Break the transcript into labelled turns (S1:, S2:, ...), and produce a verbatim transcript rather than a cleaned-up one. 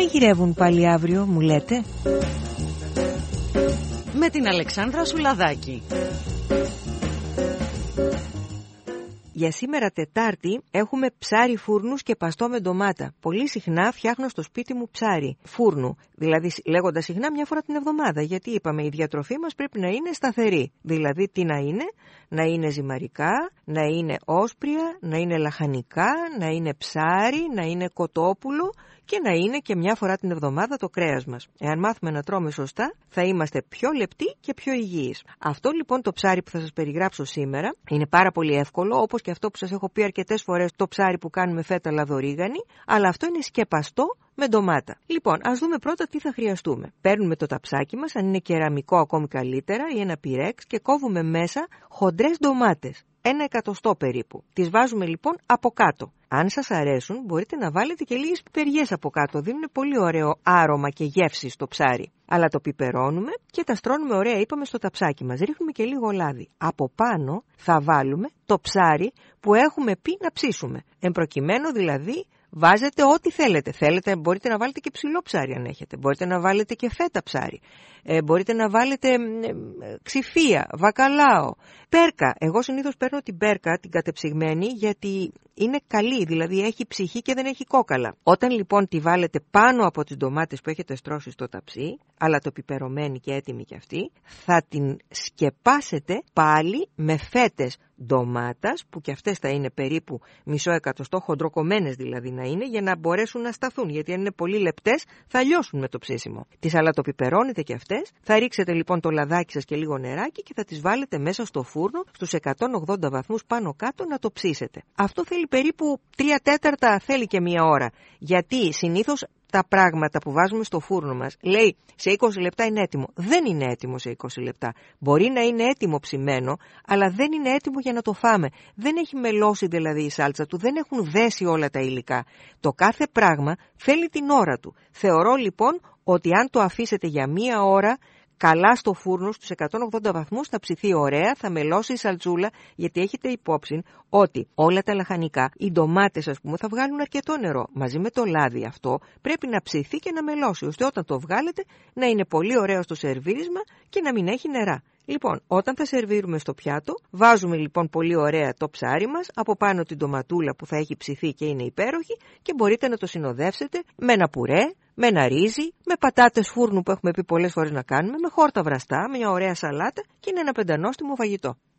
S1: μαγειρεύουν πάλι αύριο, μου λέτε?
S2: Με την Αλεξάνδρα Σουλαδάκη.
S1: Για σήμερα Τετάρτη έχουμε ψάρι φούρνους και παστό με ντομάτα. Πολύ συχνά φτιάχνω στο σπίτι μου ψάρι φούρνου, δηλαδή λέγοντας συχνά μια φορά την εβδομάδα, γιατί είπαμε η διατροφή μας πρέπει να είναι σταθερή. Δηλαδή τι να είναι? Να είναι ζυμαρικά, να είναι όσπρια, να είναι λαχανικά, να είναι ψάρι, να είναι κοτόπουλο και να είναι και μια φορά την εβδομάδα το κρέας μας. Εάν μάθουμε να τρώμε σωστά, θα είμαστε πιο λεπτοί και πιο υγιείς. Αυτό λοιπόν το ψάρι που θα σας περιγράψω σήμερα είναι πάρα πολύ εύκολο, όπως και αυτό που σας έχω πει αρκετές φορές, το ψάρι που κάνουμε φέτα λαδορίγανη, αλλά αυτό είναι σκεπαστό με ντομάτα. Λοιπόν, ας δούμε πρώτα τι θα χρειαστούμε. Παίρνουμε το ταψάκι μας, αν είναι κεραμικό ακόμη καλύτερα, ή ένα πυρέξ, και κόβουμε μέσα χοντρές ντομάτες. Ένα εκατοστό περίπου. Τις βάζουμε λοιπόν από κάτω. Αν σας αρέσουν, μπορείτε να βάλετε και λίγες πιπεριές από κάτω. Δίνουν πολύ ωραίο άρωμα και γεύση στο ψάρι. Αλλά το πιπερώνουμε και τα στρώνουμε ωραία, είπαμε, στο ταψάκι μας. Ρίχνουμε και λίγο λάδι. Από πάνω θα βάλουμε το ψάρι που έχουμε πει να ψήσουμε. Εν προκειμένου δηλαδή, βάζετε ό,τι θέλετε. Θέλετε, μπορείτε να βάλετε και ψηλό ψάρι αν έχετε. Μπορείτε να βάλετε και φέτα ψάρι. Ε, μπορείτε να βάλετε ε, ξυφία, βακαλάο, πέρκα. Εγώ συνήθως παίρνω την πέρκα, την κατεψυγμένη, γιατί είναι καλή, δηλαδή έχει ψυχή και δεν έχει κόκαλα. Όταν λοιπόν τη βάλετε πάνω από τις ντομάτες που έχετε στρώσει στο ταψί, αλλά το πιπερωμένη και έτοιμη κι αυτή, θα την σκεπάσετε πάλι με φέτες ντομάτας, που και αυτές θα είναι περίπου μισό εκατοστό, χοντροκομμένες δηλαδή να είναι, για να μπορέσουν να σταθούν, γιατί αν είναι πολύ λεπτές θα λιώσουν με το ψήσιμο. Τις αλατοπιπερώνετε και αυτές, θα ρίξετε λοιπόν το λαδάκι σας και λίγο νεράκι και θα τις βάλετε μέσα στο φούρνο στους εκατόν ογδόντα βαθμούς πάνω κάτω να το ψήσετε. Αυτό θέλει περίπου τρία τέταρτα, θέλει και μία ώρα, γιατί συνήθως τα πράγματα που βάζουμε στο φούρνο μας λέει σε είκοσι λεπτά είναι έτοιμο. Δεν είναι έτοιμο σε είκοσι λεπτά. Μπορεί να είναι έτοιμο ψημένο, αλλά δεν είναι έτοιμο για να το φάμε. Δεν έχει μελώσει δηλαδή η σάλτσα του, δεν έχουν δέσει όλα τα υλικά. Το κάθε πράγμα θέλει την ώρα του. Θεωρώ λοιπόν ότι αν το αφήσετε για μία ώρα καλά στο φούρνο στους εκατόν ογδόντα βαθμούς θα ψηθεί ωραία, θα μελώσει η σαλτσούλα, γιατί έχετε υπόψη ότι όλα τα λαχανικά, οι ντομάτες ας πούμε, θα βγάλουν αρκετό νερό. Μαζί με το λάδι αυτό πρέπει να ψηθεί και να μελώσει, ώστε όταν το βγάλετε να είναι πολύ ωραίο στο σερβίρισμα και να μην έχει νερά. Λοιπόν, όταν θα σερβίρουμε στο πιάτο, βάζουμε λοιπόν πολύ ωραία το ψάρι μας, από πάνω την ντοματούλα που θα έχει ψηθεί και είναι υπέροχη, και μπορείτε να το συνοδεύσετε με ένα πουρέ, με ένα ρύζι, με πατάτες φούρνου που έχουμε πει πολλές φορές να κάνουμε, με χόρτα βραστά, με μια ωραία σαλάτα και είναι ένα πεντανόστιμο φαγητό.